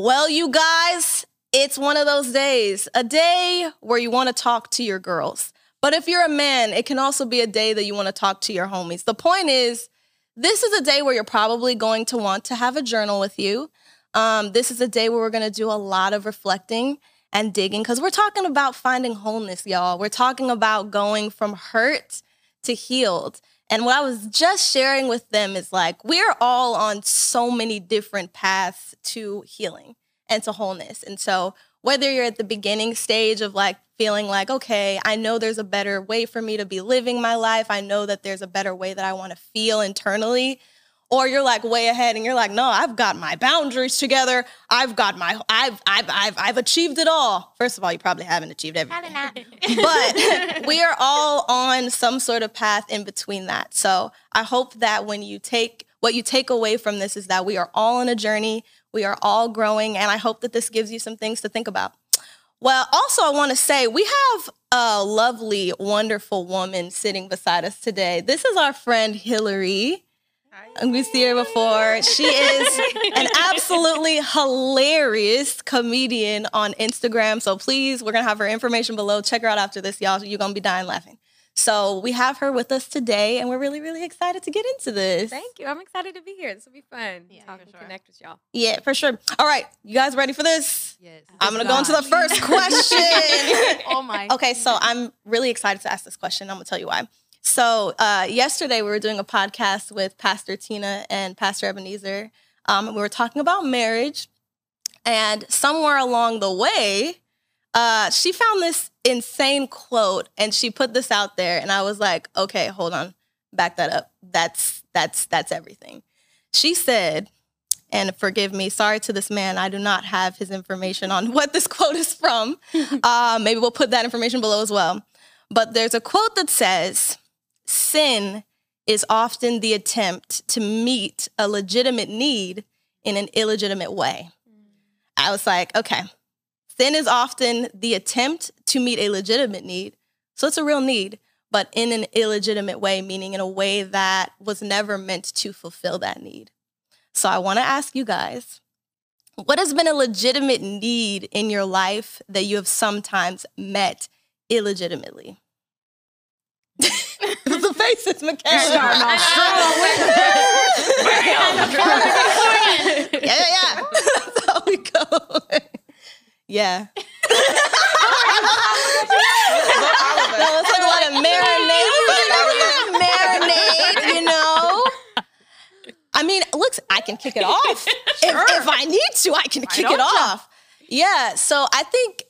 Well, you guys, it's one of those days, a day where you want to talk to your girls. But if you're a man, it can also be a day that you want to talk to your homies. The point is, this is a day where you're probably going to want to have a journal with you. This is a day where we're going to do a lot of reflecting and digging because we're talking about finding wholeness, y'all. We're talking about going from hurt to healed. And what I was just sharing with them is like, we're all on so many different paths to healing and to wholeness. And so whether you're at the beginning stage of like feeling like, okay, I know there's a better way for me to be living my life. I know that there's a better way that I want to feel internally. Or you're like way ahead and you're like, no, I've got my boundaries together. I've achieved it all. First of all, you probably haven't achieved everything. But we are all on some sort of path in between that. So I hope that what you take away from this is that we are all on a journey. We are all growing. And I hope that this gives you some things to think about. Well, also, I want to say we have a lovely, wonderful woman sitting beside us today. This is our friend, Hillary. And we see her before. She is an absolutely hilarious comedian on Instagram. So please, we're going to have her information below. Check her out after this, y'all. You're going to be dying laughing. So we have her with us today, and we're really, really excited to get into this. Thank you. I'm excited to be here. This will be fun. Talk and connect with y'all. Yeah, for sure. All right. You guys ready for this? Yes. I'm going to go into the first question. Oh, my. Okay, so I'm really excited to ask this question. I'm going to tell you why. So yesterday we were doing a podcast with Pastor Tina and Pastor Ebenezer. We were talking about marriage. And somewhere along the way, she found this insane quote and she put this out there. And I was like, okay, hold on. Back that up. That's everything. She said, and forgive me, sorry to this man, I do not have his information on what this quote is from. Maybe we'll put that information below as well. But there's a quote that says, sin is often the attempt to meet a legitimate need in an illegitimate way. I was like, okay, sin is often the attempt to meet a legitimate need. So it's a real need, but in an illegitimate way, meaning in a way that was never meant to fulfill that need. So I want to ask you guys, what has been a legitimate need in your life that you have sometimes met illegitimately? The faces, McKenna. Starting off strong. Yeah. That's how we go. Yeah. Let's talk about a marinade, you know? I mean, look, I can kick it off. If I need to, I can kick it off. Yeah, so I think,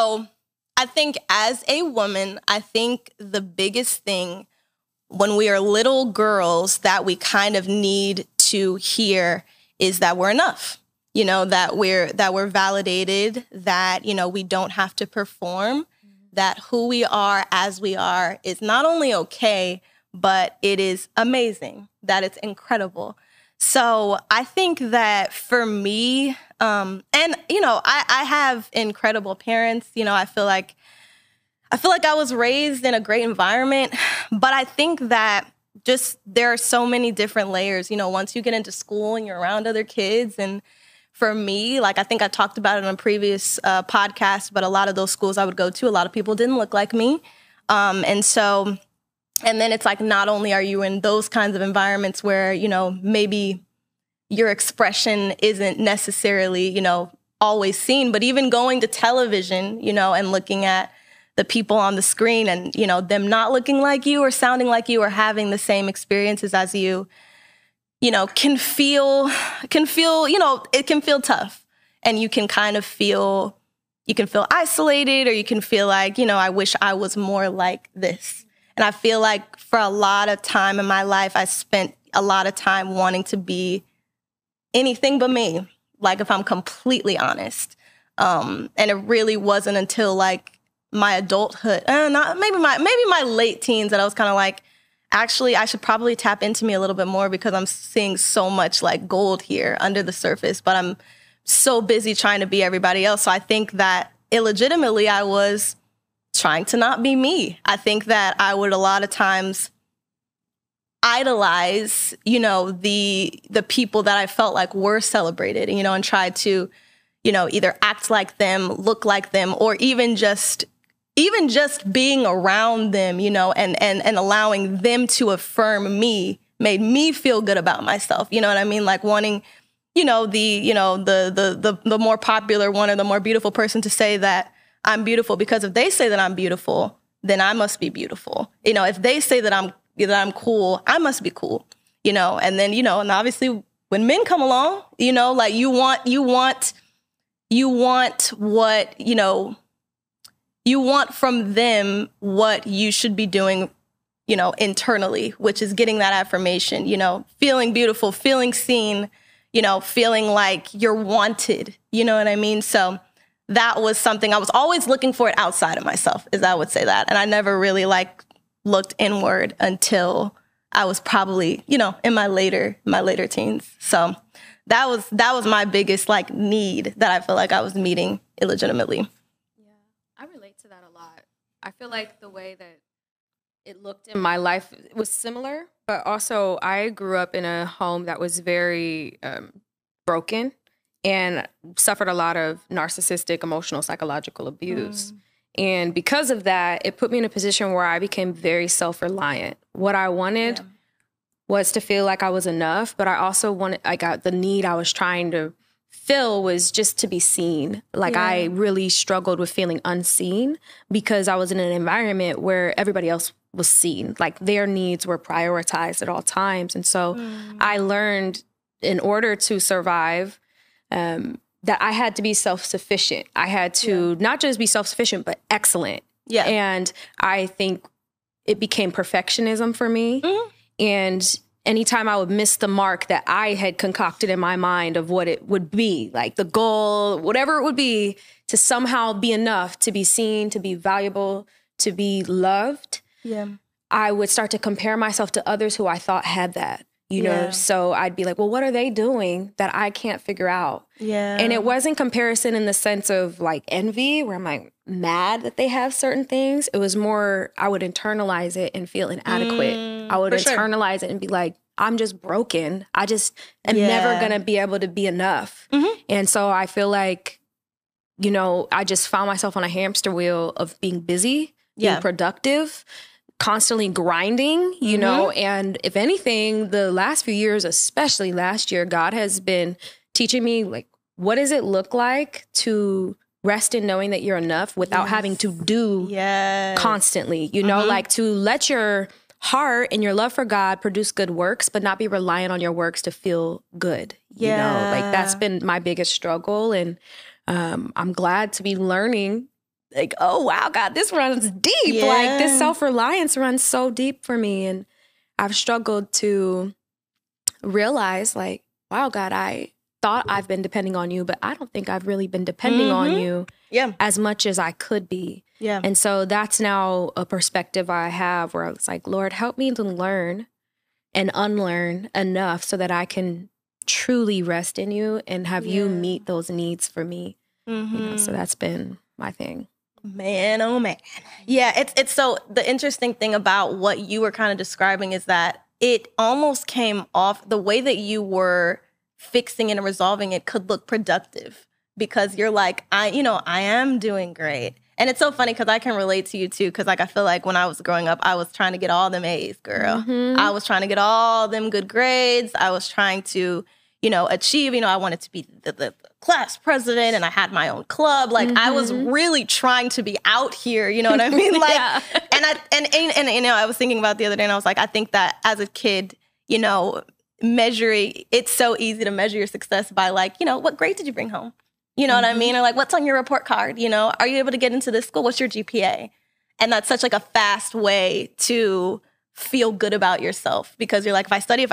as a woman, I think the biggest thing when we are little girls that we kind of need to hear is that we're enough, that we're validated, that, we don't have to perform, that who we are as we are is not only okay, but it is amazing, that it's incredible. So I think that for me, I have incredible parents, I feel like I was raised in a great environment, but I think that just there are so many different layers, once you get into school and you're around other kids. And for me, like I think I talked about it on a previous podcast, but a lot of those schools I would go to, a lot of people didn't look like me. And then it's like not only are you in those kinds of environments where, maybe your expression isn't necessarily, always seen, but even going to television, and looking at the people on the screen and, them not looking like you or sounding like you or having the same experiences as you, can feel, it can feel tough. And you can kind of feel isolated, or you can feel like, I wish I was more like this. And I feel like for a lot of time in my life, I spent a lot of time wanting to be anything but me, like if I'm completely honest. And it really wasn't until like my adulthood, maybe my late teens, that I was kind of like, actually, I should probably tap into me a little bit more because I'm seeing so much like gold here under the surface, but I'm so busy trying to be everybody else. So I think that illegitimately I was trying to not be me. I think that I would a lot of times idolize, the people that I felt like were celebrated, and try to, you know, either act like them, look like them, or even just being around them, you know, and allowing them to affirm me made me feel good about myself. You know what I mean? Like wanting, the more popular one or the more beautiful person to say that I'm beautiful, because if they say that I'm beautiful, then I must be beautiful. You know, if they say that I'm cool, I must be cool, you know? And then, you know, and obviously when men come along, you know, like you want what, you know, you want from them what you should be doing, you know, internally, which is getting that affirmation, you know, feeling beautiful, feeling seen, you know, feeling like you're wanted, you know what I mean? So that was something I was always looking for it outside of myself, is I would say that. And I never really like looked inward until I was probably, you know, in my later teens. So that was my biggest like need that I feel like I was meeting illegitimately. I relate to that a lot. I feel like the way that it looked in my life was similar, but also I grew up in a home that was very broken and suffered a lot of narcissistic, emotional, psychological abuse. And because of that, it put me in a position where I became very self-reliant. What I wanted was to feel like I was enough, but I also wanted, the need I was trying to fill was just to be seen. Like I really struggled with feeling unseen because I was in an environment where everybody else was seen. Like their needs were prioritized at all times. And so I learned, in order to survive, that I had to be self-sufficient. I had to not just be self-sufficient, but excellent. Yeah. And I think it became perfectionism for me. And anytime I would miss the mark that I had concocted in my mind of what it would be, like the goal, whatever it would be, to somehow be enough, to be seen, to be valuable, to be loved, I would start to compare myself to others who I thought had that, you know? So I'd be like, well, what are they doing that I can't figure out? And it wasn't comparison in the sense of like envy, where I'm like mad that they have certain things. It was more, I would internalize it and feel inadequate. I would internalize it and be like, I'm just broken. I just am never going to be able to be enough. And so I feel like, you know, I just found myself on a hamster wheel of being busy, being productive, constantly grinding, you know, and if anything, the last few years, especially last year, God has been teaching me, like, what does it look like to rest in knowing that you're enough without having to do constantly, you know, like to let your heart and your love for God produce good works, but not be reliant on your works to feel good. You know, like that's been my biggest struggle. And I'm glad to be learning, like, oh, wow, God, this runs deep. Like this self-reliance runs so deep for me. And I've struggled to realize, like, wow, God, I thought I've been depending on you, but I don't think I've really been depending on you as much as I could be. And so that's now a perspective I have where it's like, Lord, help me to learn and unlearn enough so that I can truly rest in you and have you meet those needs for me. You know, so that's been my thing. Man, oh man. Yeah, it's so the interesting thing about what you were kind of describing is that it almost came off, the way that you were fixing it and resolving it could look productive, because you're like, I am doing great. And it's so funny because I can relate to you too, because like I feel like when I was growing up, I was trying to get all them A's, girl. I was trying to get all them good grades. I was trying to, you know, achieve, you know, I wanted to be the class president, and I had my own club. Like I was really trying to be out here, you know what I mean? Like, and you know, I was thinking about the other day, and I was like, I think that as a kid, you know, it's so easy to measure your success by like, you know, what grade did you bring home? You know what I mean? Or like, what's on your report card? You know, are you able to get into this school? What's your GPA? And that's such like a fast way to feel good about yourself, because you're like, if I study,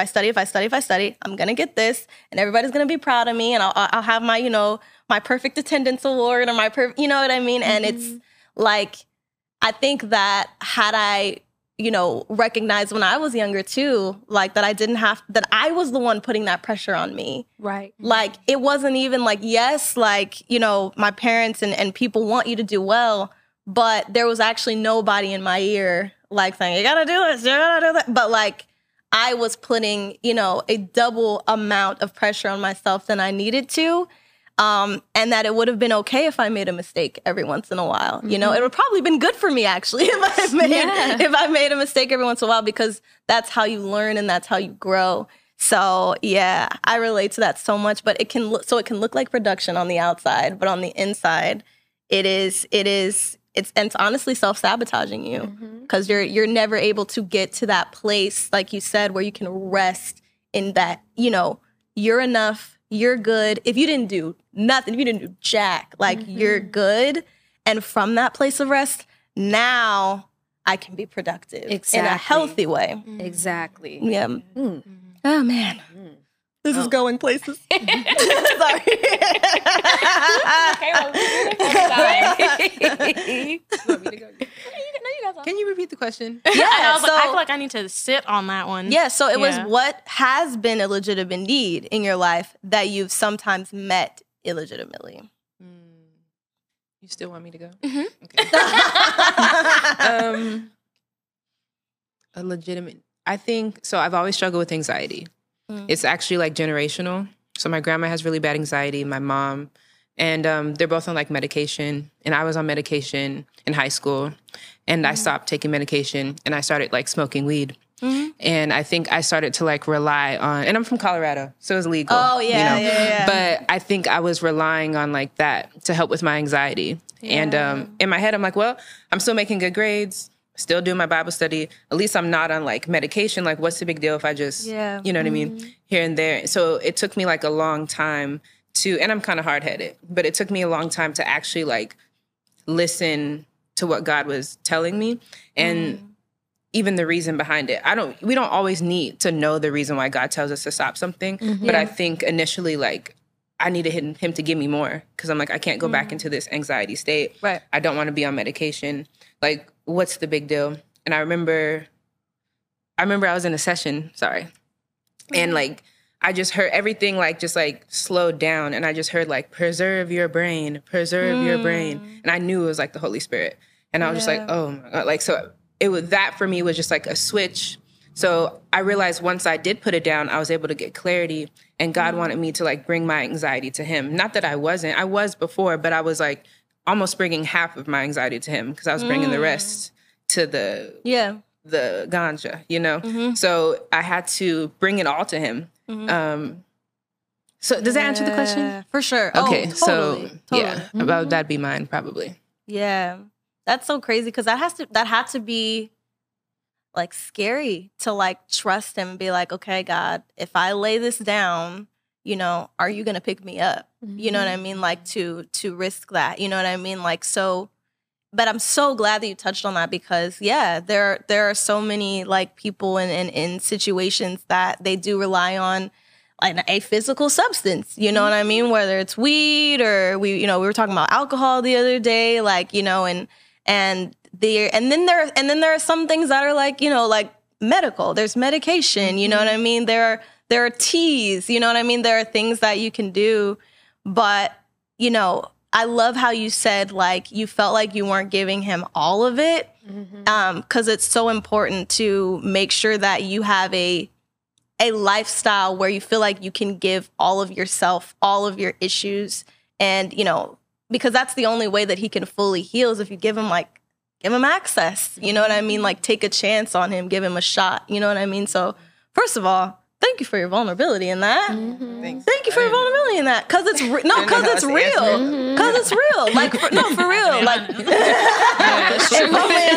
I'm going to get this, and everybody's going to be proud of me, and I'll have my, you know, my perfect attendance award, or you know what I mean? And it's like, I think that had I, you know, recognized when I was younger too, like that that I was the one putting that pressure on me. Right. Like it wasn't even like, yes, like, you know, my parents and people want you to do well, but there was actually nobody in my ear like saying, you gotta do this, you gotta do that. But like I was putting, you know, a double amount of pressure on myself than I needed to. And that it would have been okay if I made a mistake every once in a while. You know, it would probably been good for me actually if I made a mistake every once in a while, because that's how you learn and that's how you grow. So yeah, I relate to that so much. But it can look like production on the outside, but on the inside, it's honestly self-sabotaging you, because you're never able to get to that place, like you said, where you can rest in that, you know, you're enough. You're good. If you didn't do nothing, if you didn't do jack, like you're good. And from that place of rest, now I can be productive in a healthy way. Exactly. Yeah. Oh, man. This is going places. Sorry. Okay, well, want me to go? Can you repeat the question? Yeah, I feel like I need to sit on that one. Yeah, so it was, what has been a legitimate need in your life that you've sometimes met illegitimately? You still want me to go? Mm-hmm. Okay. A legitimate, I think, so I've always struggled with anxiety. It's actually like generational. So my grandma has really bad anxiety, my mom, and they're both on like medication. And I was on medication in high school, and I stopped taking medication and I started like smoking weed. And I think I started to like rely on, and I'm from Colorado, so it's legal. Oh, yeah, you know? yeah. But I think I was relying on like that to help with my anxiety. And in my head, I'm like, well, I'm still making good grades, still doing my Bible study. At least I'm not on like medication. Like, what's the big deal if I just, you know what I mean, here and there. So it took me like a long time to, and I'm kind of hard-headed, but it took me a long time to actually like listen to what God was telling me. And even the reason behind it. We don't always need to know the reason why God tells us to stop something. But I think initially, like, I needed him to give me more, because I'm like, I can't go back into this anxiety state. Right. I don't want to be on medication. Like, what's the big deal? And I remember I was in a session, and like, I just heard everything like just like slowed down, and I just heard like, preserve your brain. And I knew it was like the Holy Spirit. And I was just like, oh my God. Like, so it was, that for me was just like a switch. So I realized once I did put it down, I was able to get clarity, and God wanted me to like bring my anxiety to him. Not that I was before, but I was like almost bringing half of my anxiety to him, because I was bringing the rest to the ganja, you know? So I had to bring it all to him. So does that answer the question? For sure. Okay, totally. Yeah, about that'd be mine probably. Yeah. That's so crazy, because that had to be like scary to like trust him and be like, okay, God, if I lay this down, you know, are you going to pick me up? You know what I mean? Like to risk that, you know what I mean? Like, so, but I'm so glad that you touched on that, because there are so many like people in situations that they do rely on like a physical substance, you know what I mean? Whether it's weed or we were talking about alcohol the other day, like, you know, and then there are some things that are like, you know, like medical. There's medication, you know what I mean? There are teas, you know what I mean? There are things that you can do, but, you know, I love how you said like you felt like you weren't giving him all of it, because it's so important to make sure that you have a lifestyle where you feel like you can give all of yourself, all of your issues, and, you know, because that's the only way that he can fully heal, is if you give him access, you know what I mean? Like, take a chance on him, give him a shot, you know what I mean? So first of all, thank you for your vulnerability in that. Thank you for your vulnerability in that, because it's real. Because it's real. Because it's real. Like, for real. Like, if I'm being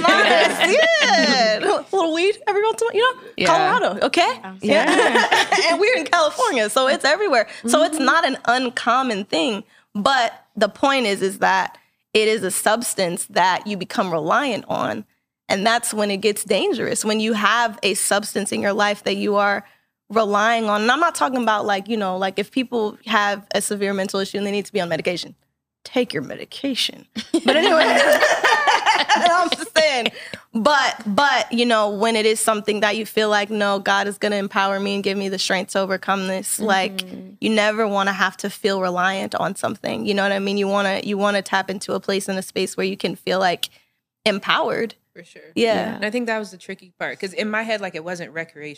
honest, a little weed every once in a while, you know, Colorado, okay? And we're in California, so it's everywhere. So it's not an uncommon thing. But the point is that it is a substance that you become reliant on. And that's when it gets dangerous, when you have a substance in your life that you are relying on. And I'm not talking about like, you know, like if people have a severe mental issue and they need to be on medication, take your medication. But anyway, I'm just saying. But, you know, when it is something that you feel like, no, God is going to empower me and give me the strength to overcome this. Like, you never want to have to feel reliant on something. You know what I mean? You want to tap into a place in a space where you can feel like empowered. For sure. Yeah. And I think that was the tricky part, because in my head, like, it wasn't recreational.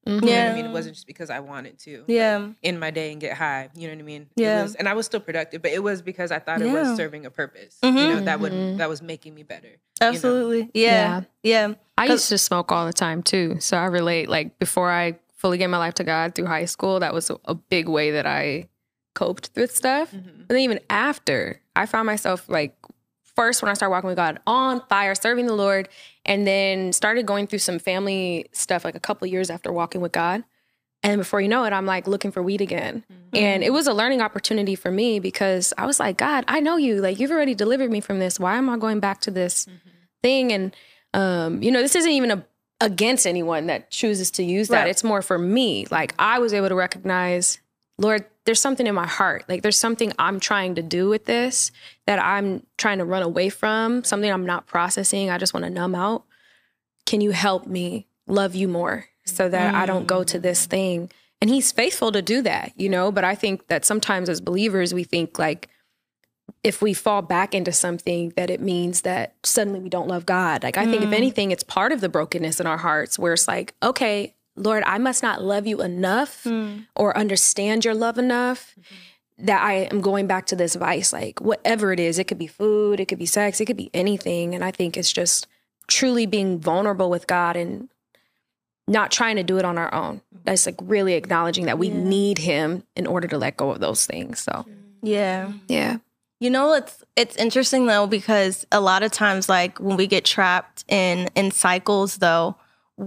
You know what I mean? It wasn't just because I wanted to. Yeah. In my day and get high. You know what I mean? Yeah. And I was still productive, but it was because I thought it was serving a purpose. You know, that was making me better. Absolutely. You know? Yeah. I used to smoke all the time too. So I relate. Like before I fully gave my life to God through high school, that was a big way that I coped with stuff. But then even after, I found myself like, first when I started walking with God, on fire, serving the Lord, and then started going through some family stuff like a couple years after walking with God. And before you know it, I'm like looking for weed again. And it was a learning opportunity for me because I was like, God, I know you. Like, you've already delivered me from this. Why am I going back to this thing? And, you know, this isn't even against anyone that chooses to use that. It's more for me. Like, I was able to recognize, Lord, there's something in my heart. Like, there's something I'm trying to do with this that I'm trying to run away from, something I'm not processing. I just want to numb out. Can you help me love you more so that I don't go to this thing? And he's faithful to do that, you know? But I think that sometimes as believers, we think like, if we fall back into something, that it means that suddenly we don't love God. Like, I think if anything, it's part of the brokenness in our hearts where it's like, okay, Lord, I must not love you enough or understand your love enough that I am going back to this vice. Like, whatever it is, it could be food, it could be sex, it could be anything. And I think it's just truly being vulnerable with God and not trying to do it on our own. That's like really acknowledging that we need him in order to let go of those things. So, yeah. You know, it's interesting though, because a lot of times, like when we get trapped in cycles though,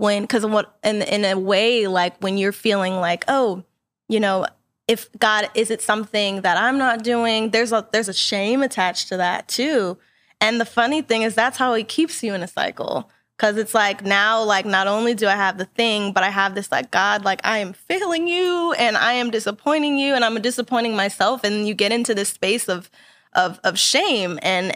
in a way, like when you're feeling like, oh, you know, if God, is it something that I'm not doing? There's a shame attached to that too. And the funny thing is that's how he keeps you in a cycle. Cause it's like now, like not only do I have the thing, but I have this like, God, like I am failing you and I am disappointing you and I'm disappointing myself. And you get into this space of shame and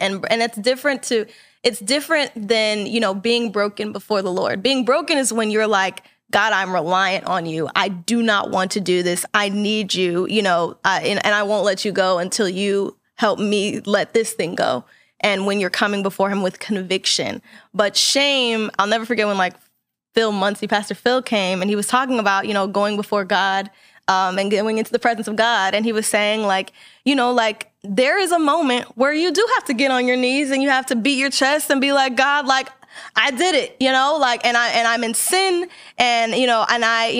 it's different than, you know, being broken before the Lord. Being broken is when you're like, God, I'm reliant on you. I do not want to do this. I need you, you know, and I won't let you go until you help me let this thing go. And when you're coming before him with conviction. But shame, I'll never forget when like Pastor Phil came and he was talking about, you know, going before God and going into the presence of God. And he was saying like, you know, like there is a moment where you do have to get on your knees and you have to beat your chest and be like, God, like I did it, you know, like, and I'm in sin and, you know,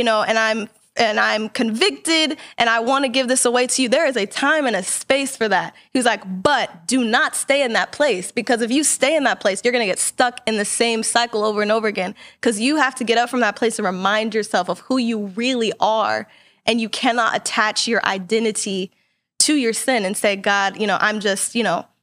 and I'm convicted and I want to give this away to you. There is a time and a space for that. He was like, but do not stay in that place, because if you stay in that place, you're going to get stuck in the same cycle over and over again, because you have to get up from that place and remind yourself of who you really are. And you cannot attach your identity to your sin and say, God, you know, I'm just, you know,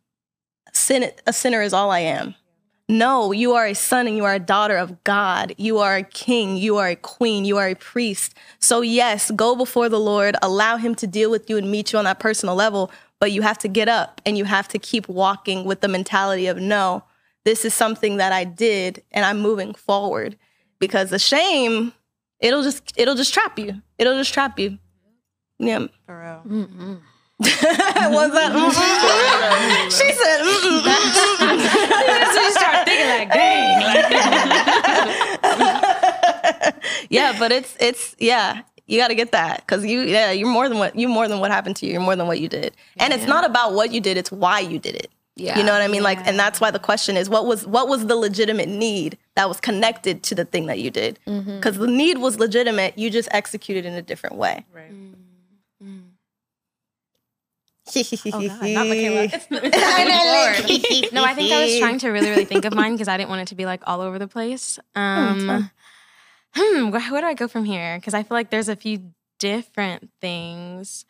a sinner is all I am. No, you are a son and you are a daughter of God. You are a king. You are a queen. You are a priest. So yes, go before the Lord, allow him to deal with you and meet you on that personal level. But you have to get up and you have to keep walking with the mentality of, no, this is something that I did and I'm moving forward. Because the shame, it'll just trap you. It'll just trap you. Yeah. For real. Mm-hmm. Was that? Mm-hmm. She said, mm-hmm. So you start thinking like, dang. Yeah, but it's you got to get that, because you're more than what happened to you. You're more than what you did, and it's not about what you did. It's why you did it. Yeah, you know what I mean? Like, and that's why the question is, what was the legitimate need that was connected to the thing that you did? Because the need was legitimate. You just executed in a different way. Right. Oh God, not Michaela. No, I think I was trying to really, really think of mine because I didn't want it to be like all over the place. Where do I go from here? Because I feel like there's a few different things.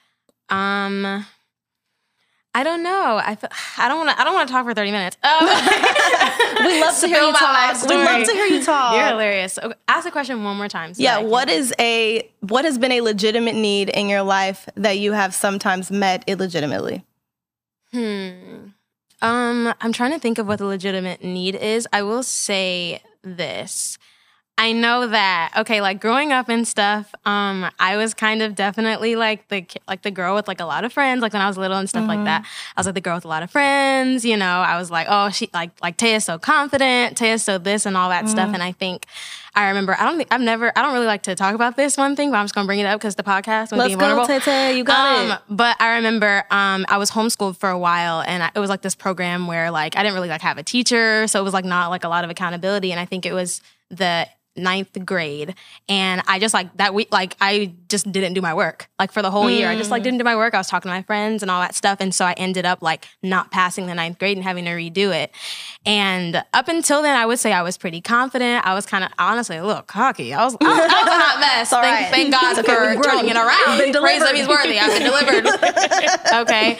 I don't know. I don't want to talk for 30 minutes. We love to hear you talk. We love to hear you talk. You're hilarious. Okay, ask the question one more time. So what has been a legitimate need in your life that you have sometimes met illegitimately? I'm trying to think of what the legitimate need is. I will say this. I know that, okay, like growing up and stuff, I was kind of definitely like the girl with like a lot of friends. Like when I was little and stuff like that, I was like the girl with a lot of friends, you know, I was like, oh, she like Taya's so confident, Taya's so this and all that stuff. And I think I remember, I don't really like to talk about this one thing, but I'm just going to bring it up because the podcast. Let's go, Tay, you got it. But I remember I was homeschooled for a while, and it was like this program where like I didn't really like have a teacher, so it was like not like a lot of accountability. And I think it was the 9th grade, and I just like that week, like I just didn't do my work like for the whole year. I just like didn't do my work. I was talking to my friends and all that stuff, and so I ended up like not passing the 9th grade and having to redo it. And up until then, I would say I was pretty confident. I was kind of honestly a little cocky. I was a hot mess. Thank God for turning it around. Praise him, he's worthy. I've been delivered. Okay,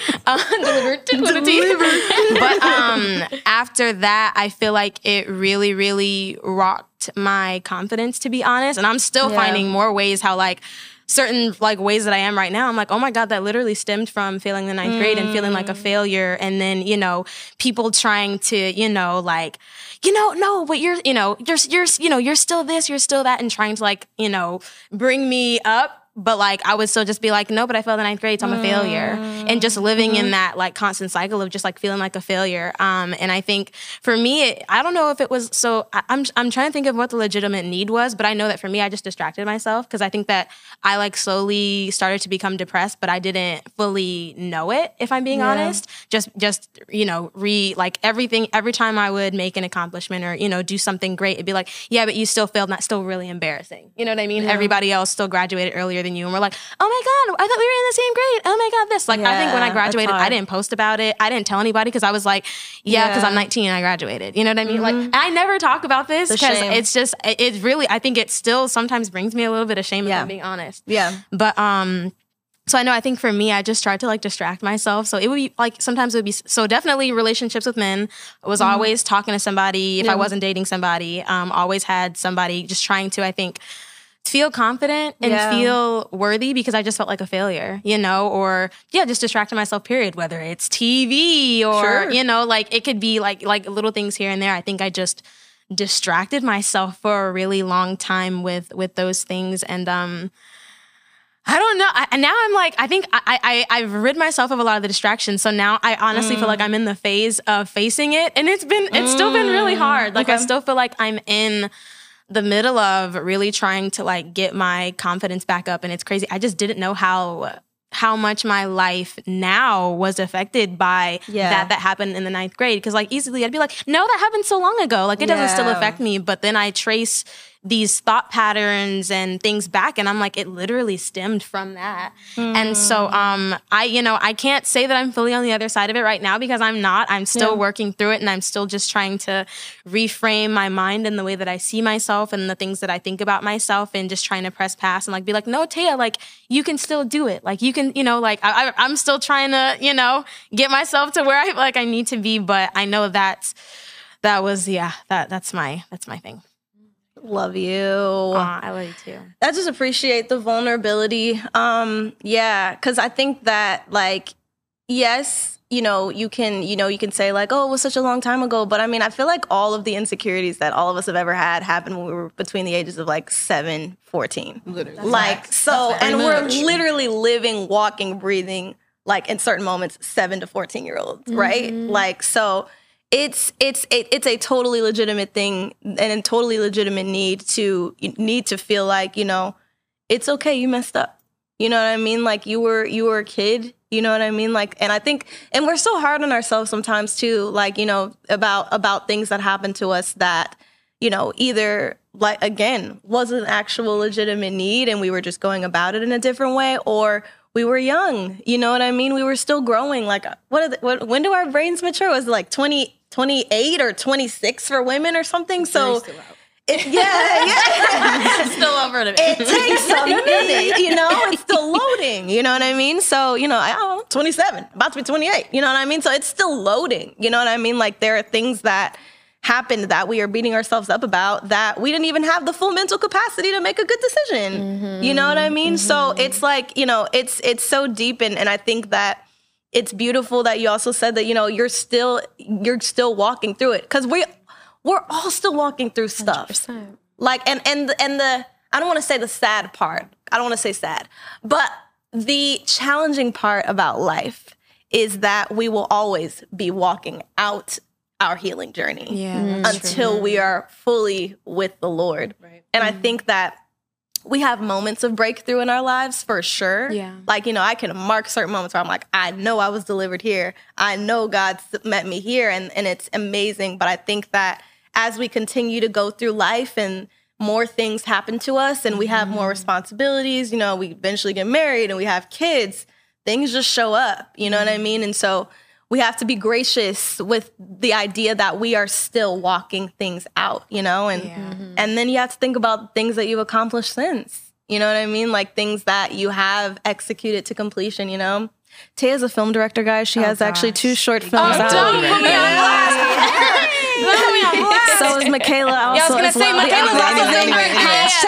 delivered. But after that, I feel like it really, really rocked my confidence, to be honest. And I'm still finding more ways how like certain like ways that I am right now, I'm like, oh my God, that literally stemmed from failing the 9th grade and feeling like a failure. And then, you know, people trying to, you know, like, you know, no, but you're still this, you're still that, and trying to like, you know, bring me up. But like, I would still just be like, no, but I failed the 9th grade, so I'm a failure. And just living in that like constant cycle of just like feeling like a failure. And I think for me, I don't know if it was, so I'm trying to think of what the legitimate need was, but I know that for me, I just distracted myself because I think that I like slowly started to become depressed, but I didn't fully know it, if I'm being honest. Just, you know, like everything, every time I would make an accomplishment or, you know, do something great, it'd be like, yeah, but you still failed, and that's still really embarrassing. You know what I mean? Everybody else still graduated earlier than you, and we're like, oh my God, I thought we were in the same grade. Oh my God, this. Like, I think when I graduated, I didn't post about it. I didn't tell anybody because I was like, because I'm 19 and I graduated. You know what I mean? Like, and I never talk about this because it's just, it really, I think it still sometimes brings me a little bit of shame if I'm being honest. But, so I know, I think for me, I just tried to like distract myself. So it would be like, sometimes it would be, so definitely relationships with men. I was always talking to somebody. If I wasn't dating somebody, always had somebody, just trying to, I think, feel confident and feel worthy because I just felt like a failure, you know, or just distracting myself, period, whether it's TV or, you know, like it could be like little things here and there. I think I just distracted myself for a really long time with those things. And, I don't know. Now I'm like, I think I've rid myself of a lot of the distractions. So now I honestly feel like I'm in the phase of facing it. And it's still been really hard. Like I still feel like I'm in the middle of really trying to like get my confidence back up. And it's crazy. I just didn't know how much my life now was affected by that happened in the 9th grade. Cause like easily I'd be like, no, that happened so long ago. Like it doesn't still affect me. But then I trace these thought patterns and things back, and I'm like, it literally stemmed from that. And so I can't say that I'm fully on the other side of it right now because I'm not. I'm still working through it, and I'm still just trying to reframe my mind and the way that I see myself and the things that I think about myself, and just trying to press past and like be like, no, Taya, like you can still do it. Like you can, you know, like I'm still trying to, you know, get myself to where I feel like I need to be. But I know that's my thing. Love you. I love you too. I just appreciate the vulnerability. Because I think that like, yes, you can say like, oh, it was such a long time ago. But I mean, I feel like all of the insecurities that all of us have ever had happened when we were between the ages of like 7, 14. Literally. Like, so, and we're literally living, walking, breathing, like in certain moments, 7 to 14-year-olds, right? Like, so it's a totally legitimate thing and a totally legitimate need to feel like, you know, it's okay, you messed up. You know what I mean? Like you were a kid, you know what I mean? Like, and I think, and we're so hard on ourselves sometimes too, like, you know, about things that happen to us that, you know, either like, again, was an actual legitimate need and we were just going about it in a different way, or we were young, you know what I mean? We were still growing. Like, when do our brains mature? Was it like 28 or 26 for women or something? So, still over to me. It takes a minute, you know? It's still loading, you know what I mean? So, you know, I'm 27, about to be 28, you know what I mean? So it's still loading, you know what I mean? Like, there are things that happened that we are beating ourselves up about that we didn't even have the full mental capacity to make a good decision. You know what I mean? So it's like, you know, it's so deep. And I think that it's beautiful that you also said that, you know, you're still walking through it, because we're all still walking through stuff. 100%. Like, and the, I don't want to say the sad part. I don't want to say sad, but the challenging part about life is that we will always be walking out our healing journey until we are fully with the Lord. Right. And I think that we have moments of breakthrough in our lives for sure. Yeah. Like, you know, I can mark certain moments where I'm like, I know I was delivered here. I know God met me here, and it's amazing. But I think that as we continue to go through life and more things happen to us and we have more responsibilities, you know, we eventually get married and we have kids, things just show up, you know what I mean? And so we have to be gracious with the idea that we are still walking things out, you know? And then you have to think about things that you've accomplished since, you know what I mean? Like things that you have executed to completion, you know? Taya's a film director, guys. She has actually 2 short films out. Don't put me on blast. So is Michaela also. Yeah, I was going to say, Michaela's also a film director.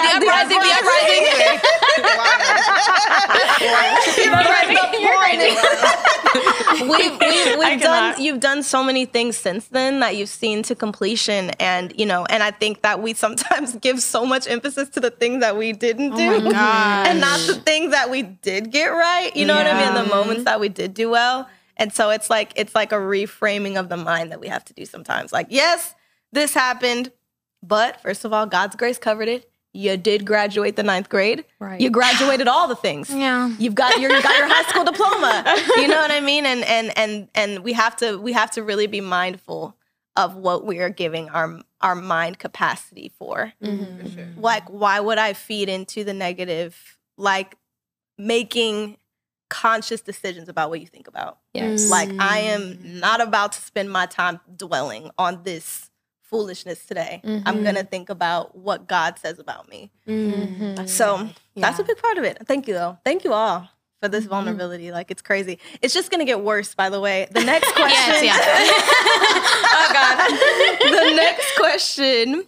You've done so many things since then that you've seen to completion, and you know, and I think that we sometimes give so much emphasis to the things that we didn't do, and not the things that we did get right. You know what I mean? The moments that we did do well, and so it's like a reframing of the mind that we have to do sometimes. Like, yes, this happened, but first of all, God's grace covered it. You did graduate the 9th grade. Right. You graduated all the things. Yeah. You got your high school diploma. You know what I mean? And we have to really be mindful of what we are giving our mind capacity for. Mm-hmm. For sure. Like, why would I feed into the negative? Like, making conscious decisions about what you think about. Yes. Like, I am not about to spend my time dwelling on this foolishness today. Mm-hmm. I'm going to think about what God says about me. Mm-hmm. So that's a big part of it. Thank you, though. Thank you all for this vulnerability. Like, it's crazy. It's just going to get worse, by the way. The next question. Oh, God. The next question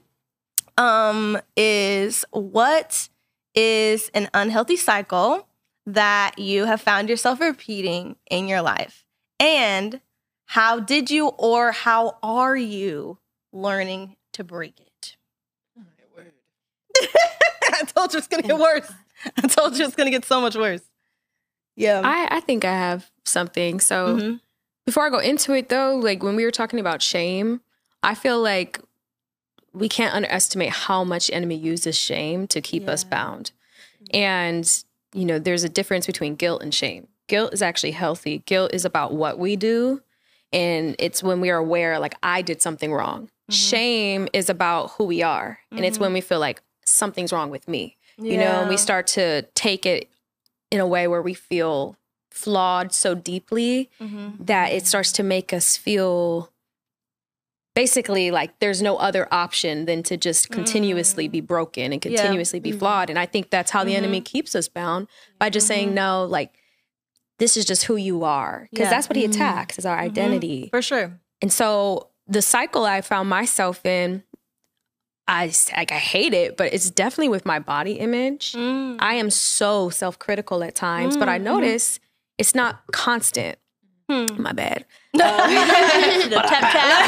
is, what is an unhealthy cycle that you have found yourself repeating in your life? And how did you, or how are you learning to break it? Oh, my word. I told you it's going to get worse. I told you it's going to get so much worse. Yeah. I think I have something. So before I go into it, though, like when we were talking about shame, I feel like we can't underestimate how much the enemy uses shame to keep us bound. And, you know, there's a difference between guilt and shame. Guilt is actually healthy. Guilt is about what we do. And it's when we are aware, like, I did something wrong. Shame is about who we are. And it's when we feel like something's wrong with me. You know, and we start to take it in a way where we feel flawed so deeply that it starts to make us feel basically like there's no other option than to just continuously be broken and continuously be flawed. And I think that's how the enemy keeps us bound, by just saying, no, like, this is just who you are. Because that's what he attacks, is our identity. For sure. And so the cycle I found myself in, I hate it, but it's definitely with my body image. I am so self-critical at times, but I notice it's not constant. My bad. The tap tap.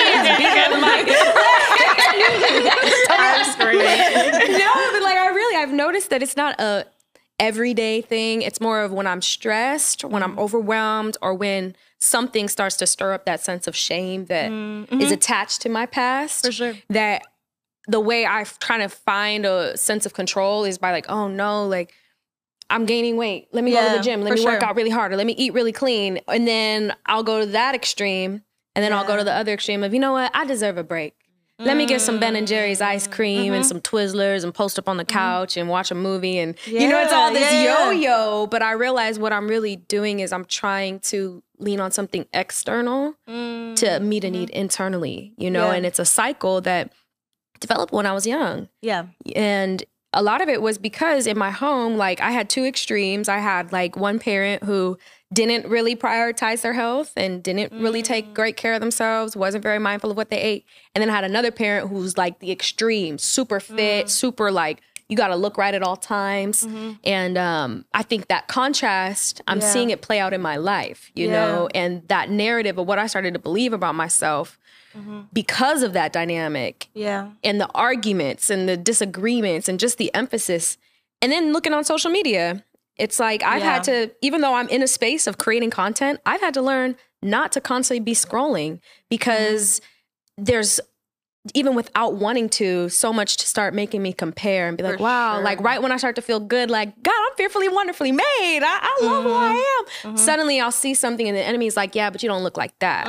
No, but like I've noticed that it's not a everyday thing. It's more of when I'm stressed, when I'm overwhelmed, or when something starts to stir up that sense of shame that is attached to my past. For sure. That the way I trying to find a sense of control is by like, oh no, like I'm gaining weight. Let me go to the gym. Let me work out really hard. Or let me eat really clean. And then I'll go to that extreme. And then I'll go to the other extreme of, you know what? I deserve a break. Let me get some Ben & Jerry's ice cream and some Twizzlers and post up on the couch and watch a movie. And, you know, it's all this yo-yo. But I realize what I'm really doing is I'm trying to lean on something external to meet a need internally, you know? And it's a cycle that developed when I was young. Yeah. And a lot of it was because in my home, like, I had 2 extremes. I had like one parent who didn't really prioritize their health and didn't really take great care of themselves, wasn't very mindful of what they ate. And then I had another parent who's like the extreme, super fit, super like, you got to look right at all times. And I think that contrast, I'm seeing it play out in my life, you know, and that narrative of what I started to believe about myself because of that dynamic and the arguments and the disagreements and just the emphasis. And then looking on social media, it's like I've had to, even though I'm in a space of creating content, I've had to learn not to constantly be scrolling because there's, even without wanting to, so much to start making me compare and be like, wow, like right when I start to feel good, like, God, I'm fearfully, wonderfully made. I love who I am. Suddenly I'll see something and the enemy's like, yeah, but you don't look like that.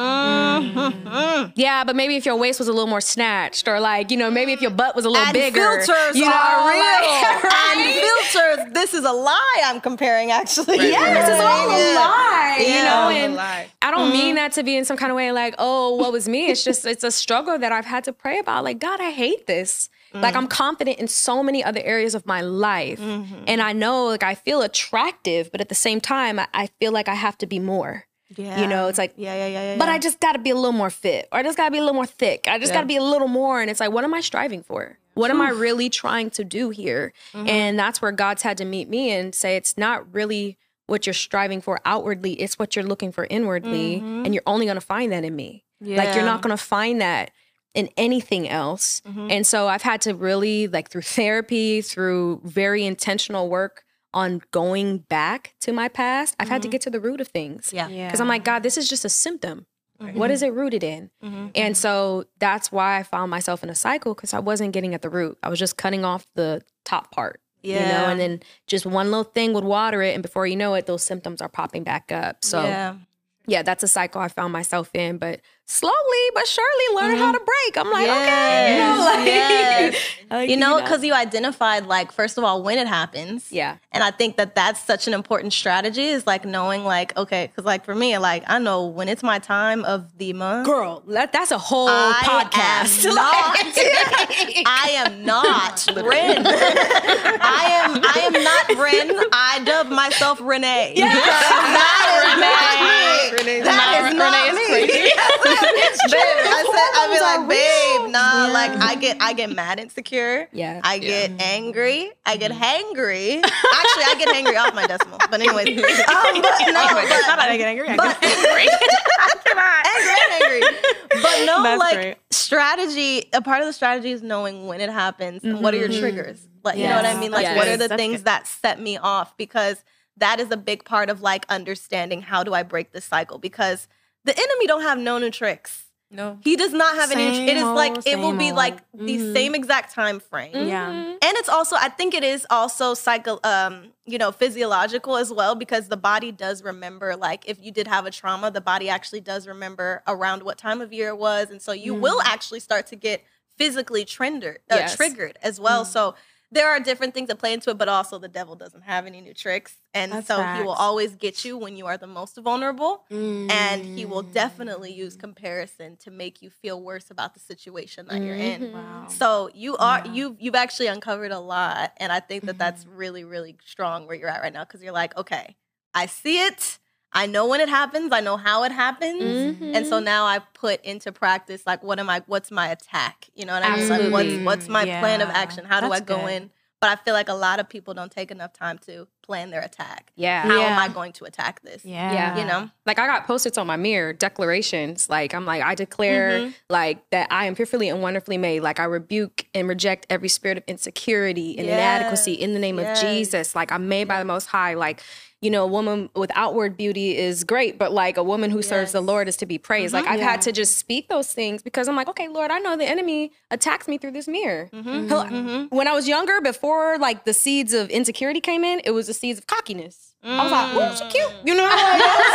Yeah, but maybe if your waist was a little more snatched, or like, you know, maybe if your butt was a little bigger. Filters you know, are real. like, right? And filters, this is a lie I'm comparing, actually. Yeah, this is all a lie. Yeah. You know, and lie. I don't mean that to be in some kind of way like, oh, what was me? It's just, it's a struggle that I've had to pray about. Like, God, I hate this. Like, I'm confident in so many other areas of my life. And I know, like, I feel attractive, but at the same time, I feel like I have to be more. You know, it's like, but I just got to be a little more fit, or I just got to be a little more thick. I just got to be a little more. And it's like, what am I striving for? What am I really trying to do here? And that's where God's had to meet me and say, it's not really what you're striving for outwardly. It's what you're looking for inwardly. And you're only going to find that in me. Like, you're not going to find that in anything else. And so I've had to really, like, through therapy, through very intentional work on going back to my past, I've had to get to the root of things. Because I'm like, God, this is just a symptom. What is it rooted in? And so that's why I found myself in a cycle, because I wasn't getting at the root. I was just cutting off the top part. You know, and then just one little thing would water it, and before you know it, those symptoms are popping back up. So yeah, that's a cycle I found myself in, but slowly but surely learn how to break. I'm like, okay, you know, like, you know, because you identified, like, first of all, when it happens. Yeah. And I think that that's such an important strategy, is like knowing, like, okay, because like for me, like, I know when it's my time of the month. Girl, that's a whole podcast. I am not Ren. I am not Ren. I dub myself Renee. Yeah. That is me. That is not me. I be like, babe, nah, like I get mad insecure. Yeah. I get angry. I get hangry. Actually, I get hangry off my decimal. But anyways. But Not that I get angry. I get angry. But no, That's like, great. strategy, a part of the strategy is knowing when it happens and what are your triggers. Like, you know what I mean? Like, what are the things that set me off? Because that is a big part of, like, understanding how do I break this cycle, because the enemy don't have no new tricks. No. He does not have any. Same It is like, old, it will same be old. like the same exact time frame. Yeah. And it's also, I think it is also physiological as well, because the body does remember, like, if you did have a trauma, the body actually does remember around what time of year it was. And so you will actually start to get physically triggered as well. So there are different things that play into it, but also the devil doesn't have any new tricks. And That's so facts. he will always get you when you are the most vulnerable. And he will definitely use comparison to make you feel worse about the situation that you're in. Wow. So you've actually uncovered a lot. And I think that that's really, really strong where you're at right now, because you're like, okay, I see it. I know when it happens. I know how it happens. And so now I put into practice, like, what's my attack? You know what I mean? Like, what's my plan of action? How do I go in? But I feel like a lot of people don't take enough time to plan their attack. Yeah. How am I going to attack this? Yeah. You know? Like, I got Post-its on my mirror, declarations. Like, I'm like, I declare like that I am fearfully and wonderfully made. Like, I rebuke and reject every spirit of insecurity and inadequacy in the name of Jesus. Like, I'm made by the Most High. Like, you know, a woman with outward beauty is great, but like a woman who serves the Lord is to be praised. Like, I've had to just speak those things, because I'm like, okay, Lord, I know the enemy attacks me through this mirror. When I was younger, before like the seeds of insecurity came in, it was the seeds of cockiness. I was like, oh, she cute. You know, like,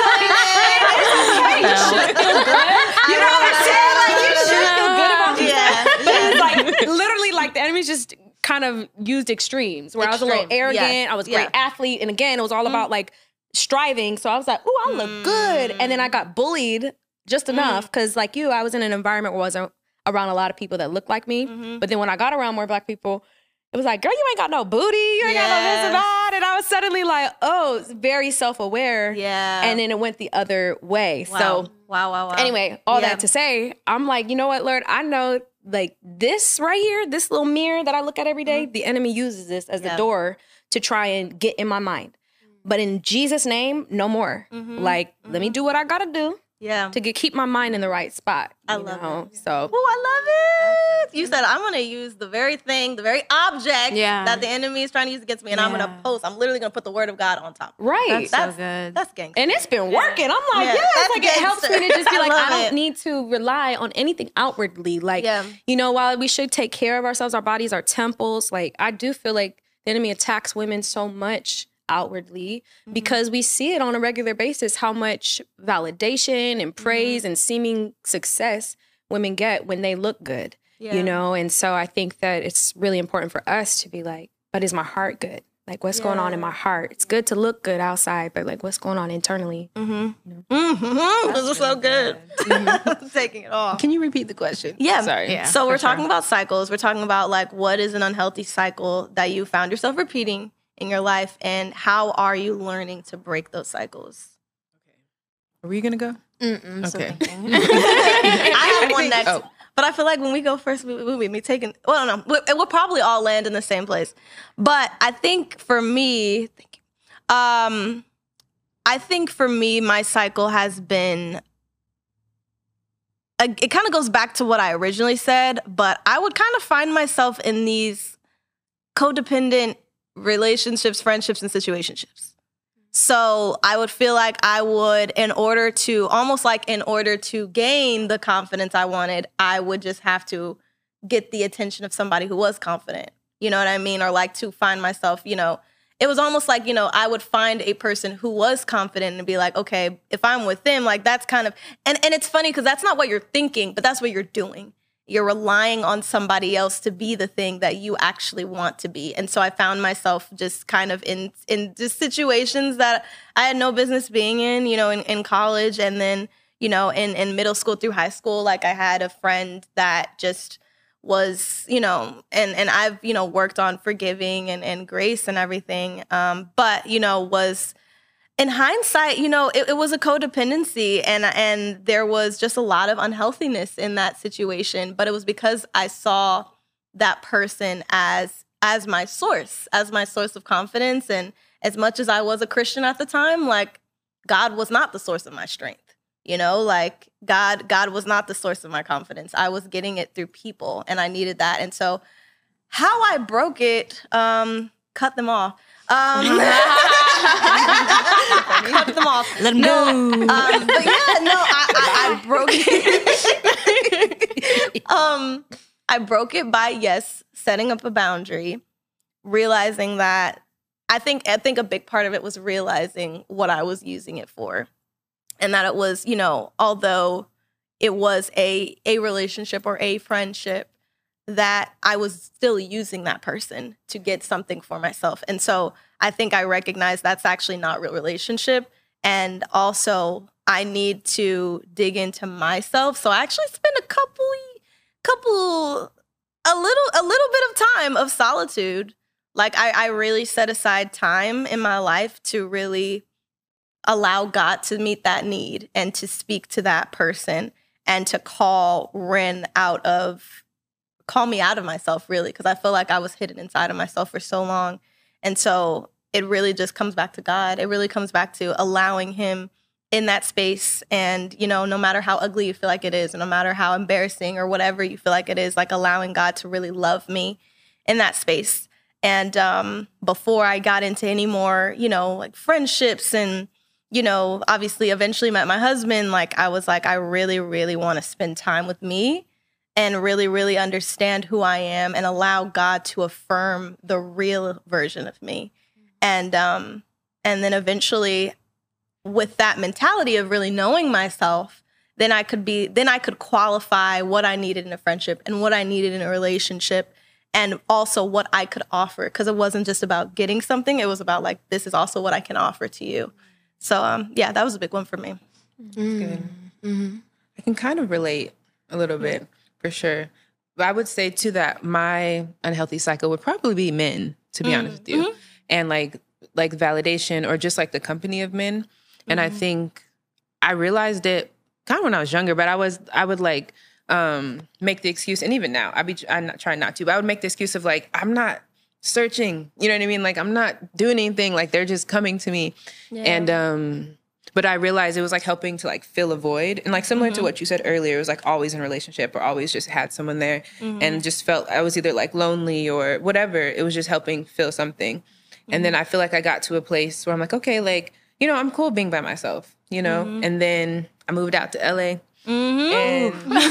you should feel good. You know what I'm saying? Like, you should feel good about yourself. It's like, literally, like, the enemy's just kind of used extremes, where I was a little arrogant. I was a great athlete. And again, it was all about like striving. So I was like, ooh, I look good. And then I got bullied just enough, because like I was in an environment where I was around a lot of people that looked like me. But then when I got around more Black people, it was like, girl, you ain't got no booty. You ain't got no this and that. And I was suddenly like, oh, very self-aware. Yeah. And then it went the other way. Wow. So wow. anyway, all that to say, I'm like, you know what, Lord, I know like this right here, this little mirror that I look at every day, the enemy uses this as the door to try and get in my mind. But in Jesus' name, no more. Like, let me do what I gotta do. Yeah. To keep my mind in the right spot. I love it. So. Oh, I love it. You said, I'm going to use the very thing, the very object that the enemy is trying to use against me, and I'm going to post. I'm literally going to put the word of God on top. Right. That's so good. That's gangster. And it's been working. I'm like, that's like it helps me to just be like, I don't it. need to rely on anything outwardly. Like, you know, while we should take care of ourselves, our bodies, our temples, like, I do feel like the enemy attacks women so much outwardly because we see it on a regular basis how much validation and praise and seeming success women get when they look good, you know? And so I think that it's really important for us to be like, but is my heart good? Like, what's going on in my heart? It's good to look good outside, but like, what's going on internally? You know? This is so good. Taking it off. Can you repeat the question? Yeah. Sorry. Yeah, so we're talking about cycles. We're talking about like, what is an unhealthy cycle that you found yourself repeating in your life, and how are you learning to break those cycles? Are we gonna go? Okay. I have one next, but I feel like when we go first, we be taking. Well, no, we'll probably all land in the same place. But I think for me, my cycle has been. It kind of goes back to what I originally said, but I would kind of find myself in these codependent relationships, friendships, and situationships. So I would feel like I would, in order to gain the confidence I wanted, I would just have to get the attention of somebody who was confident. You know what I mean? Or like to find myself, you know, it was almost like, you know, I would find a person who was confident and be like, okay, if I'm with them, like that's kind of, and it's funny because that's not what you're thinking, but that's what you're doing. You're relying on somebody else to be the thing that you actually want to be. And so I found myself just kind of in just situations that I had no business being in, you know, in college. And then, you know, in middle school through high school, like I had a friend that just was, you know, and I've, you know, worked on forgiving and grace and everything. But, you know, was... in hindsight, you know, it was a codependency and there was just a lot of unhealthiness in that situation. But it was because I saw that person as my source of confidence. And as much as I was a Christian at the time, like God was not the source of my strength. You know, like God was not the source of my confidence. I was getting it through people and I needed that. And so how I broke it, cut them off. Cut them off. Let them go. But yeah, no, I broke it. I broke it by, yes, setting up a boundary, realizing that I think a big part of it was realizing what I was using it for. And that it was, you know, although it was a relationship or a friendship, that I was still using that person to get something for myself. And so I think I recognize that's actually not real relationship. And also I need to dig into myself. So I actually spent a little bit of time of solitude. Like I really set aside time in my life to really allow God to meet that need and to speak to that person and to call me out of myself, really, because I feel like I was hidden inside of myself for so long. And so it really just comes back to God. It really comes back to allowing him in that space. And, you know, no matter how ugly you feel like it is, or no matter how embarrassing or whatever you feel like it is, like allowing God to really love me in that space. And before I got into any more, you know, like friendships and, you know, obviously eventually met my husband, like I was like, I really, really want to spend time with me and really, really understand who I am and allow God to affirm the real version of me. And then eventually with that mentality of really knowing myself, then I could qualify what I needed in a friendship and what I needed in a relationship and also what I could offer. Because it wasn't just about getting something. It was about like, this is also what I can offer to you. So yeah, that was a big one for me. That's good. Mm-hmm. I can kind of relate a little bit. For sure. But I would say too that my unhealthy cycle would probably be men, to be honest with you. Mm-hmm. And like validation or just like the company of men. Mm-hmm. And I think I realized it kind of when I was younger, but I would like make the excuse, and even now, I'm not trying not to, but I would make the excuse of like, I'm not searching, you know what I mean? Like, I'm not doing anything, like they're just coming to me. And, but I realized it was like helping to like fill a void. And like similar to what you said earlier, it was like always in a relationship or always just had someone there and just felt I was either like lonely or whatever. It was just helping fill something. And then I feel like I got to a place where I'm like, okay, like, you know, I'm cool being by myself, you know? And then I moved out to LA. And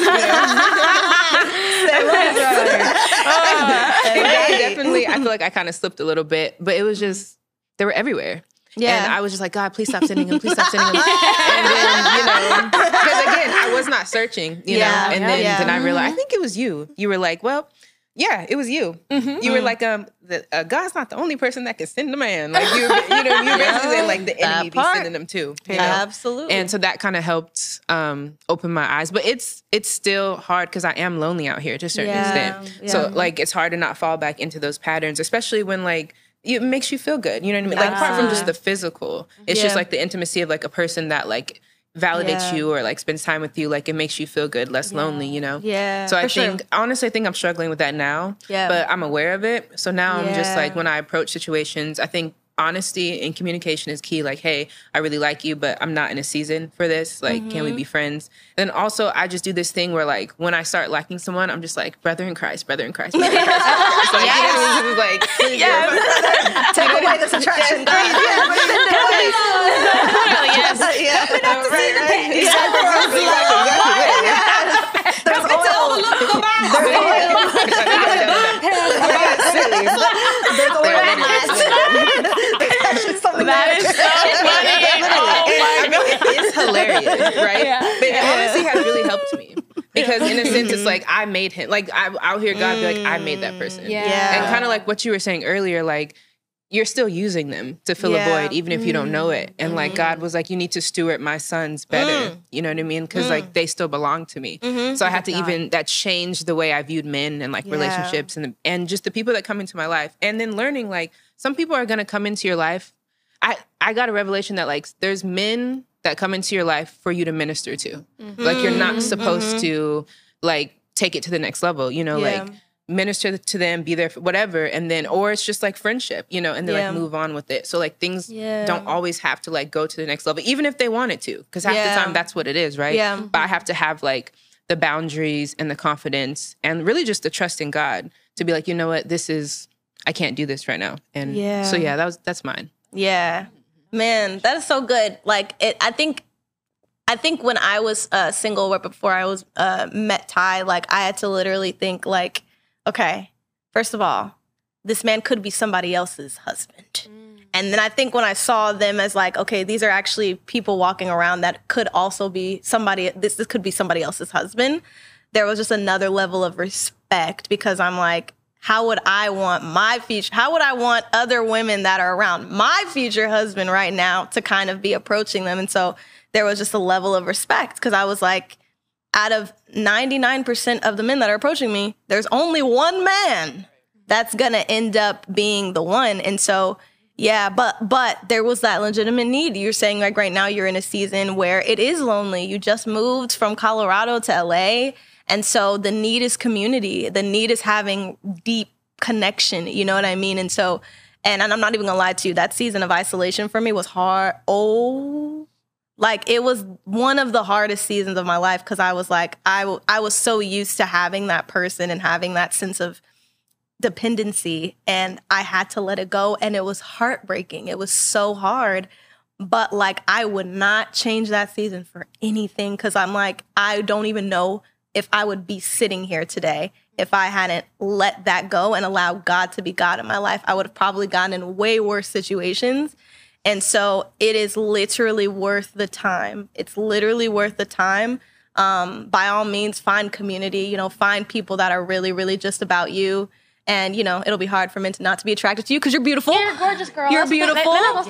definitely, I feel like I kind of slipped a little bit, but it was just, they were everywhere. Yeah. And I was just like, God, please stop sending him. Please stop sending him. And then, you know, because again, I was not searching, you know, and then I realized, I think it was you. You were like, well, yeah, it was you. You were like, God's not the only person that can send a man. Like you know, you basically saying like the enemy be sending them too. You know? Absolutely. And so that kind of helped open my eyes. But it's still hard because I am lonely out here to a certain extent. Yeah. So like it's hard to not fall back into those patterns, especially when like it makes you feel good. You know what I mean? Like apart from just the physical, it's just like the intimacy of like a person that like validates you or like spends time with you, like it makes you feel good, less lonely, you know? Yeah. So I think, honestly, I think I'm struggling with that now, but I'm aware of it. So now I'm just like, when I approach situations, I think honesty and communication is key. Like, hey, I really like you, but I'm not in a season for this. Like, can we be friends? And then also, I just do this thing where like, when I start liking someone, I'm just like, brother in Christ, brother in Christ, brother in Christ. It's like, you know, like, take away this attraction. That is so funny. It's hilarious, right? But it honestly has really helped me. Because in a sense, it's like I made him. Like I'll hear God be like, I made that person. Yeah. And kind of like what you were saying earlier, like you're still using them to fill a void, even if you don't know it. And like God was like, you need to steward my sons better. You know what I mean? Because like they still belong to me. So I had to that changed the way I viewed men and like relationships and just the people that come into my life. And then learning like some people are going to come into your life. I got a revelation that like there's men that come into your life for you to minister to. Like you're not supposed to like take it to the next level, you know, like minister to them, be there for whatever. And then, or it's just like friendship, you know, and then like move on with it. So like things don't always have to like go to the next level, even if they wanted to, because half the time that's what it is, right? But I have to have like the boundaries and the confidence and really just the trust in God to be like, you know what, I can't do this right now. And so that's mine. Yeah. Man, that is so good. Like I think when I was single or before I was met Ty, like I had to literally think like, okay, first of all, this man could be somebody else's husband. And then I think when I saw them as like, okay, these are actually people walking around that could also be this could be somebody else's husband, there was just another level of respect because I'm like, how would I want other women that are around my future husband right now to kind of be approaching them? And so there was just a level of respect because I was like, out of 99% of the men that are approaching me, there's only one man that's going to end up being the one. And so, yeah, but there was that legitimate need. You're saying like right now you're in a season where it is lonely. You just moved from Colorado to LA. And so the need is community. The need is having deep connection. You know what I mean? And so, and I'm not even gonna lie to you, that season of isolation for me was hard. Like it was one of the hardest seasons of my life because I was like, I was so used to having that person and having that sense of dependency, and I had to let it go, and it was heartbreaking. It was so hard. But like I would not change that season for anything because I'm like, I don't even know if I would be sitting here today if I hadn't let that go and allowed God to be God in my life. I would have probably gotten in way worse situations. And so it is literally worth the time. It's literally worth the time. By all means, find community, you know, find people that are really, really just about you. And, you know, it'll be hard for men to not to be attracted to you because you're beautiful. You're a gorgeous girl. You're beautiful. But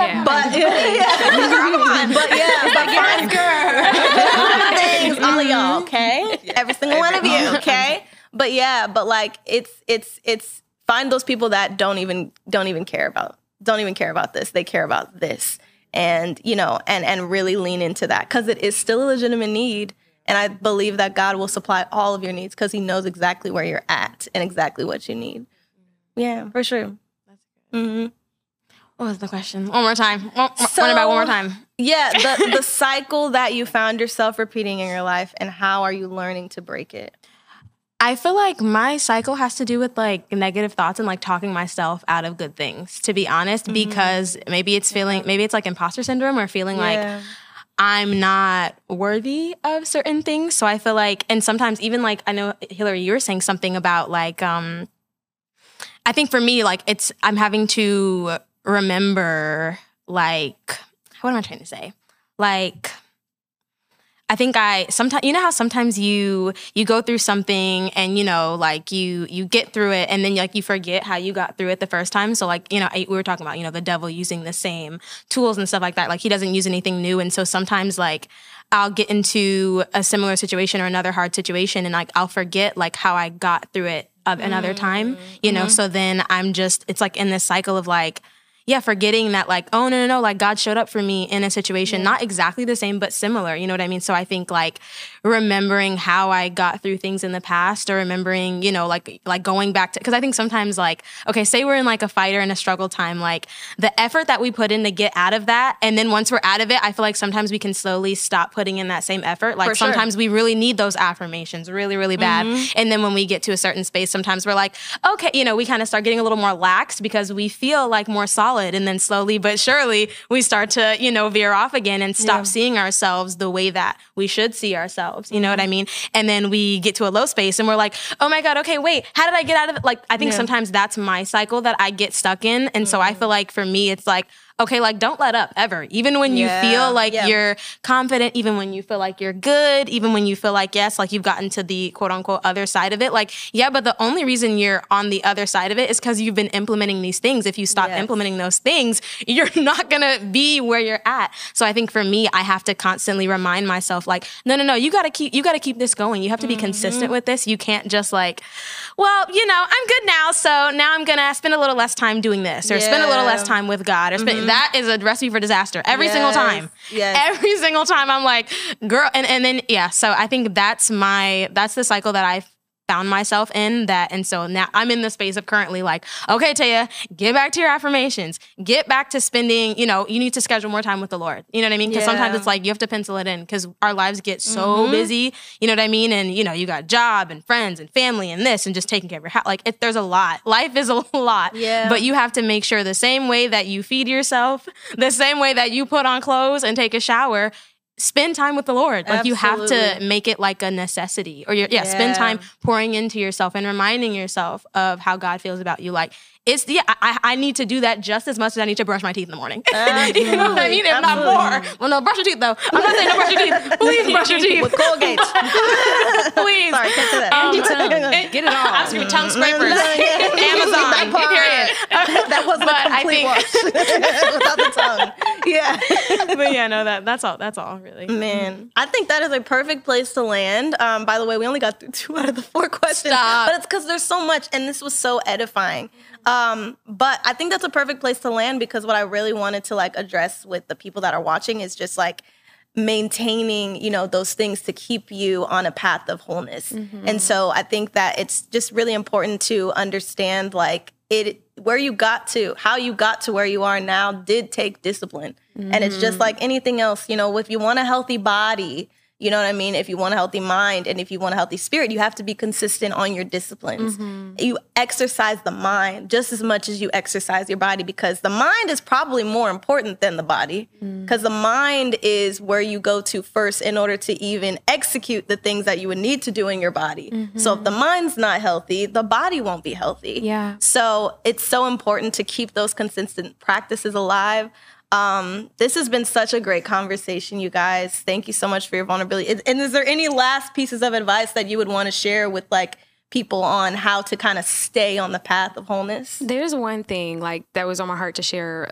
find things, all of y'all, okay? Every single one of you, okay? But yeah, but like it's find those people that don't even care about this. They care about this. And, you know, and really lean into that because it is still a legitimate need. And I believe that God will supply all of your needs because he knows exactly where you're at and exactly what you need. Yeah, for sure. That's good. Mm-hmm. What was the question? One more time. Run it back one more time. Yeah, the cycle that you found yourself repeating in your life, and how are you learning to break it? I feel like my cycle has to do with like negative thoughts and like talking myself out of good things, to be honest, because maybe it's like imposter syndrome or feeling like I'm not worthy of certain things. So I feel like, and sometimes even like, I know Hillary, you were saying something about like, I think for me, like I'm having to remember like, what am I trying to say? Like, I think sometimes, you know how sometimes you go through something and, you know, like you get through it and then like you forget how you got through it the first time. So like, you know, we were talking about, you know, the devil using the same tools and stuff like that. Like he doesn't use anything new. And so sometimes like I'll get into a similar situation or another hard situation and like I'll forget like how I got through it another time, you know? So then it's like in this cycle of like, yeah, forgetting that like, oh, no, like God showed up for me in a situation, not exactly the same, but similar. You know what I mean? So I think like remembering how I got through things in the past or remembering, you know, like going back to, because I think sometimes like, okay, say we're in like a fight or in a struggle time, like the effort that we put in to get out of that. And then once we're out of it, I feel like sometimes we can slowly stop putting in that same effort. Like sometimes we really need those affirmations really, really bad. And then when we get to a certain space, sometimes we're like, okay, you know, we kind of start getting a little more lax because we feel like more solid. And then slowly but surely we start to, you know, veer off again and stop seeing ourselves the way that we should see ourselves. You know what I mean? And then we get to a low space and we're like, oh my God, okay, wait, how did I get out of it? Like, I think sometimes that's my cycle that I get stuck in. And so I feel like for me, it's like, okay, like don't let up ever. Even when you feel like you're confident, even when you feel like you're good, even when you feel like, yes, like you've gotten to the quote unquote other side of it. Like, yeah, but the only reason you're on the other side of it is because you've been implementing these things. If you stop implementing those things, you're not going to be where you're at. So I think for me, I have to constantly remind myself like, no, you got to keep this going. You have to be consistent with this. You can't just like, well, you know, I'm good now. So now I'm going to spend a little less time doing this or spend a little less time with God or spend, that is a recipe for disaster every single time. Every single time I'm like, girl. And then, so I think that's the cycle that I found myself in that. And so now I'm in the space of currently like, okay, Taya, get back to your affirmations, get back to spending, you know, you need to schedule more time with the Lord. You know what I mean? Because sometimes it's like, you have to pencil it in because our lives get so busy, you know what I mean? And, you know, you got job and friends and family and this and just taking care of your house. Like there's a lot. Life is a lot. Yeah. But you have to make sure the same way that you feed yourself, the same way that you put on clothes and take a shower, spend time with the Lord. Like you have to make it like a necessity or spend time pouring into yourself and reminding yourself of how God feels about you. Like I need to do that just as much as I need to brush my teeth in the morning. You know what I mean? If not more. Well, no, brush your teeth though. I'm not saying no brush your teeth. Please brush your teeth. With Colgate. Please. Sorry, can't say that. Get it all. I'm screaming tongue scrapers. Amazon. Period. That wasn't a complete wash. Without the tongue. Yeah. But yeah, no, that's all really. Man, I think that is a perfect place to land. By the way, we only got through 2 out of the 4 questions. Stop. But it's because there's so much, and this was so edifying. But I think that's a perfect place to land because what I really wanted to like address with the people that are watching is just like maintaining, you know, those things to keep you on a path of wholeness. And so I think that it's just really important to understand like where you got to, how you got to where you are now did take discipline. And it's just like anything else, you know, if you want a healthy body, you know what I mean? If you want a healthy mind and if you want a healthy spirit, you have to be consistent on your disciplines. You exercise the mind just as much as you exercise your body because the mind is probably more important than the body because the mind is where you go to first in order to even execute the things that you would need to do in your body. So if the mind's not healthy, the body won't be healthy. Yeah. So it's so important to keep those consistent practices alive. This has been such a great conversation, you guys. Thank you so much for your vulnerability. And is there any last pieces of advice that you would want to share with like people on how to kind of stay on the path of wholeness? There's one thing like that was on my heart to share.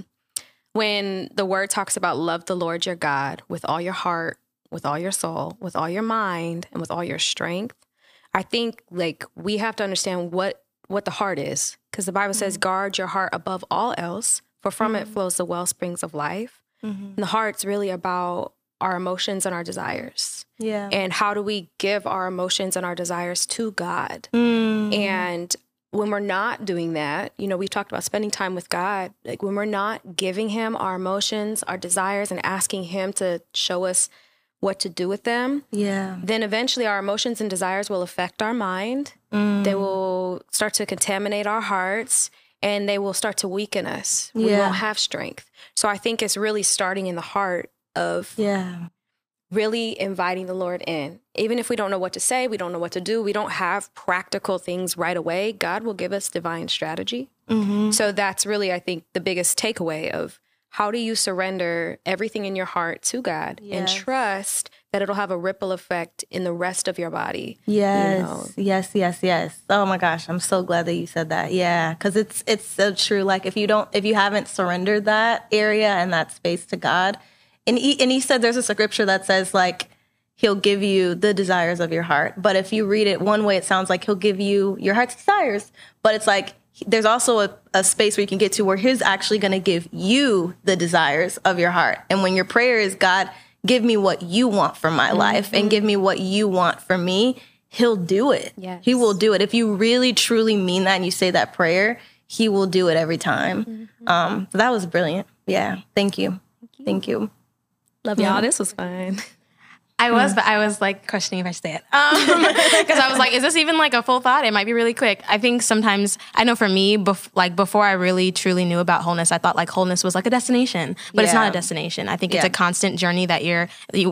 When the word talks about love the Lord your God with all your heart, with all your soul, with all your mind, and with all your strength, I think like we have to understand what the heart is because the Bible says guard your heart above all else. For from it flows the well springs of life. And the heart's really about our emotions and our desires. Yeah. And how do we give our emotions and our desires to God? And when we're not doing that, you know, we talked about spending time with God. Like when we're not giving him our emotions, our desires, and asking him to show us what to do with them, then eventually our emotions and desires will affect our mind. They will start to contaminate our hearts, and they will start to weaken us. We won't have strength. So I think it's really starting in the heart of really inviting the Lord in. Even if we don't know what to say, we don't know what to do, we don't have practical things right away, God will give us divine strategy. So that's really, I think, the biggest takeaway of how do you surrender everything in your heart to God and trust that it'll have a ripple effect in the rest of your body. Yes. Oh my gosh, I'm so glad that you said that. Yeah, because it's so true. Like if you haven't surrendered that area and that space to God, and he said there's a scripture that says like he'll give you the desires of your heart. But if you read it one way, it sounds like he'll give you your heart's desires. But it's like there's also a space where you can get to where he's actually going to give you the desires of your heart. And when your prayer is, God, give me what you want for my life and give me what you want for me, he'll do it. Yes. He will do it. If you really, truly mean that and you say that prayer, he will do it every time. So that was brilliant. Yeah. Thank you. Thank you. Love y'all. This was fun. I was like questioning if I should say it. Because I was like, is this even like a full thought? It might be really quick. I think sometimes, I know for me, before I really truly knew about wholeness, I thought like wholeness was like a destination, but it's not a destination. I think it's a constant journey that and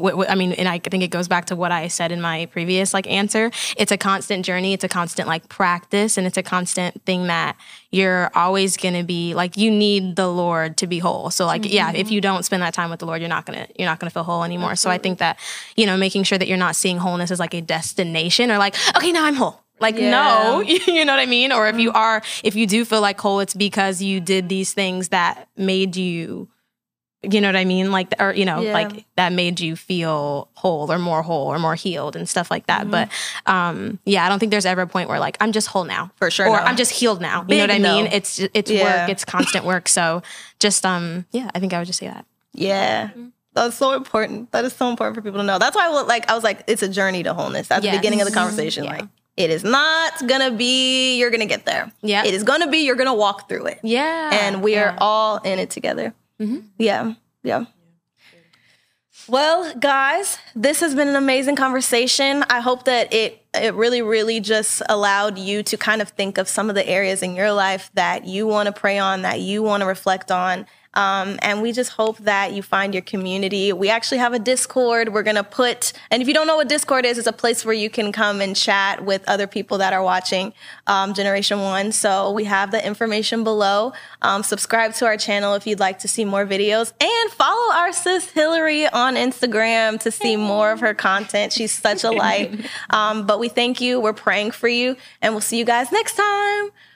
I think it goes back to what I said in my previous like answer. It's a constant journey. It's a constant like practice, and it's a constant thing that you're always going to be like, you need the Lord to be whole. So like, if you don't spend that time with the Lord, you're not going to feel whole anymore. Absolutely. So I think that, you know, making sure that you're not seeing wholeness as like a destination or like, okay, now I'm whole. Like, no, you know what I mean? Or if you do feel like whole, it's because you did these things that made you, you know what I mean? Like, or, you know, like that made you feel whole or more healed and stuff like that. But, I don't think there's ever a point where like, I'm just whole now. For sure. Or I'm just healed now. You know what I mean? It's work. It's constant work. So just, I think I would just say that. Yeah. That's so important. That is so important for people to know. That's why I was like, it's a journey to wholeness. That's the beginning of the conversation. Like, it is not going to be, you're going to get there. Yeah. It is going to be, you're going to walk through it. Yeah. And we are all in it together. Yeah. Well, guys, this has been an amazing conversation. I hope that it really, really just allowed you to kind of think of some of the areas in your life that you want to pray on, that you want to reflect on. And we just hope that you find your community. We actually have a Discord. We're going to and if you don't know what Discord is, it's a place where you can come and chat with other people that are watching Generation One. So we have the information below. Subscribe to our channel if you'd like to see more videos, and follow our sis Hillary on Instagram to see more of her content. She's such a light. But we thank you. We're praying for you, and we'll see you guys next time.